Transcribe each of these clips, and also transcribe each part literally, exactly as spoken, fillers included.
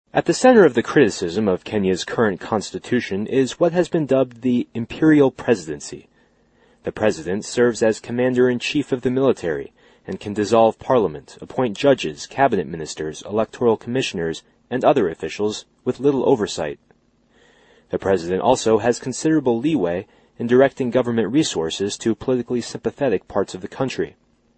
At the center of the criticism of Kenya's current constitution is what has been dubbed the imperial presidency. The president serves as commander-in-chief of the military and can dissolve parliament, appoint judges, cabinet ministers, electoral commissioners, and other officials with little oversight. The president also has considerable leeway in directing government resources to politically sympathetic parts of the country.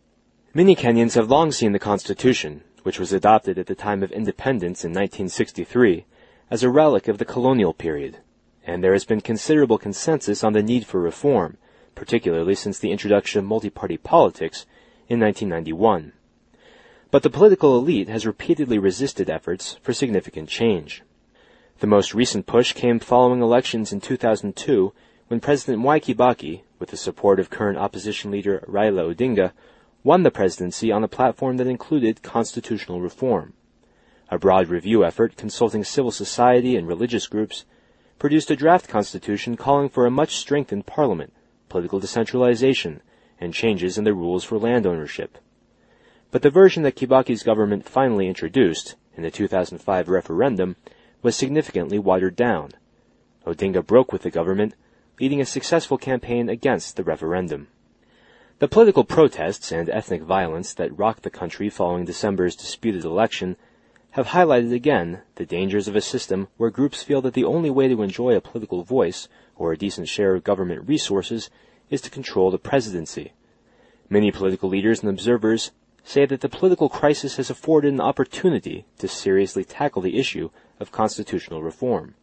Many Kenyans have long seen the Constitution, which was adopted at the time of independence in nineteen sixty-three, as a relic of the colonial period, and there has been considerable consensus on the need for reform, particularly since the introduction of multi-party politics in nineteen ninety-one. But the political elite has repeatedly resisted efforts for significant change. The most recent push came following elections in two thousand two, when President Mwai Kibaki, with the support of current opposition leader Raila Odinga, won the presidency on a platform that included constitutional reform. A broad review effort consulting civil society and religious groups produced a draft constitution calling for a much strengthened parliament, political decentralization, and changes in the rules for land ownership. But the version that Kibaki's government finally introduced in the two thousand five referendum was significantly watered down. Odinga broke with the government, leading a successful campaign against the referendum. The political protests and ethnic violence that rocked the country following December's disputed election have highlighted again the dangers of a system where groups feel that the only way to enjoy a political voice or a decent share of government resources is to control the presidency. Many political leaders and observers say that the political crisis has afforded an opportunity to seriously tackle the issue of constitutional reform.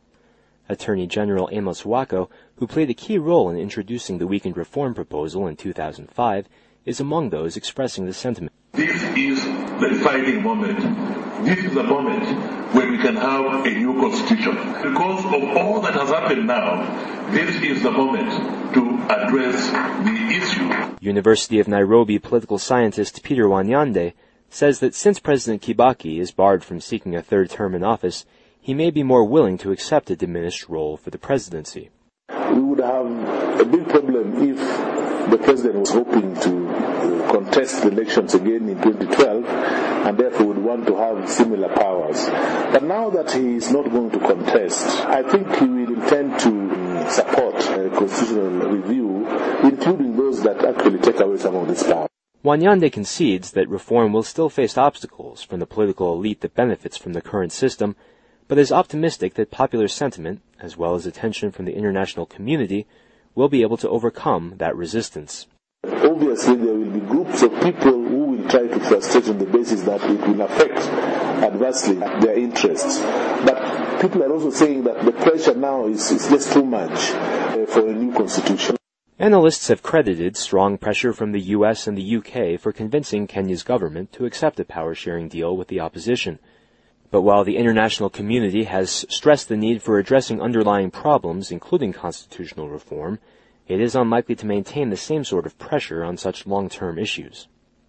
Attorney General Amos Wako, who played a key role in introducing the weakened reform proposal in two thousand five, is among those expressing the sentiment. This is the deciding moment. This is the moment where we can have a new constitution. Because of all that has happened now, this is the moment to address the issue. University of Nairobi political scientist Peter Wanyande says that since President Kibaki is barred from seeking a third term in office, he may be more willing to accept a diminished role for the presidency. We would have a big problem if the president was hoping to uh, contest the elections again in twenty twelve and therefore would want to have similar powers. But now that he is not going to contest, I think he will intend to um, support a constitutional review, including those that actually take away some of this power. Wanyande concedes that reform will still face obstacles from the political elite that benefits from the current system, but is optimistic that popular sentiment, as well as attention from the international community, will be able to overcome that resistance. Obviously, there will be groups of people who will try to frustrate on the basis that it will affect adversely their interests. But people are also saying that the pressure now is, is just too much uh, for a new constitution. Analysts have credited strong pressure from the U S and the U K for convincing Kenya's government to accept a power-sharing deal with the opposition. But while the international community has stressed the need for addressing underlying problems, including constitutional reform, it is unlikely to maintain the same sort of pressure on such long-term issues.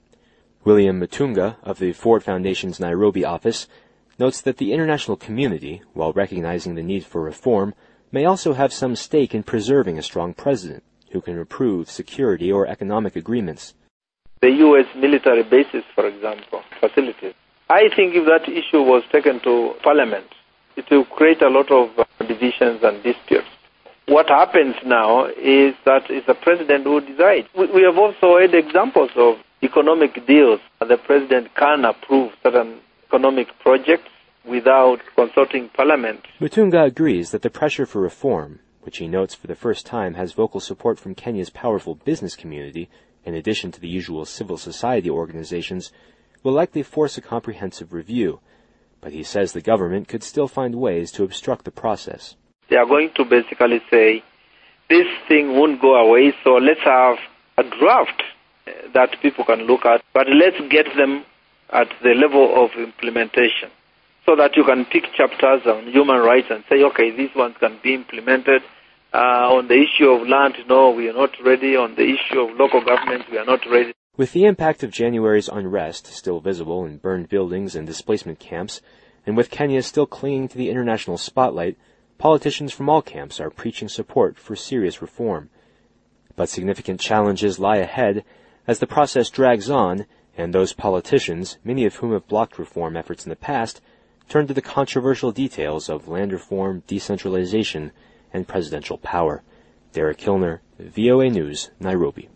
William Mutunga of the Ford Foundation's Nairobi office notes that the international community, while recognizing the need for reform, may also have some stake in preserving a strong president who can approve security or economic agreements. The U S military bases, for example, facilities. I think if that issue was taken to Parliament, it will create a lot of uh, divisions and disputes. What happens now is that it's the president who decides. We, we have also had examples of economic deals. The president can approve certain economic projects without consulting Parliament. Mutunga agrees that the pressure for reform, which he notes for the first time has vocal support from Kenya's powerful business community, in addition to the usual civil society organizations, will likely force a comprehensive review, but he says the government could still find ways to obstruct the process. They are going to basically say, this thing won't go away, so let's have a draft that people can look at, but let's get them at the level of implementation so that you can pick chapters on human rights and say, okay, these ones can be implemented. Uh, on the issue of land, no, we are not ready. On the issue of local government, we are not ready. With the impact of January's unrest still visible in burned buildings and displacement camps, and with Kenya still clinging to the international spotlight, politicians from all camps are preaching support for serious reform. But significant challenges lie ahead as the process drags on, and those politicians, many of whom have blocked reform efforts in the past, turned to the controversial details of land reform, decentralization, and presidential power. Derek Kilner, V O A News, Nairobi.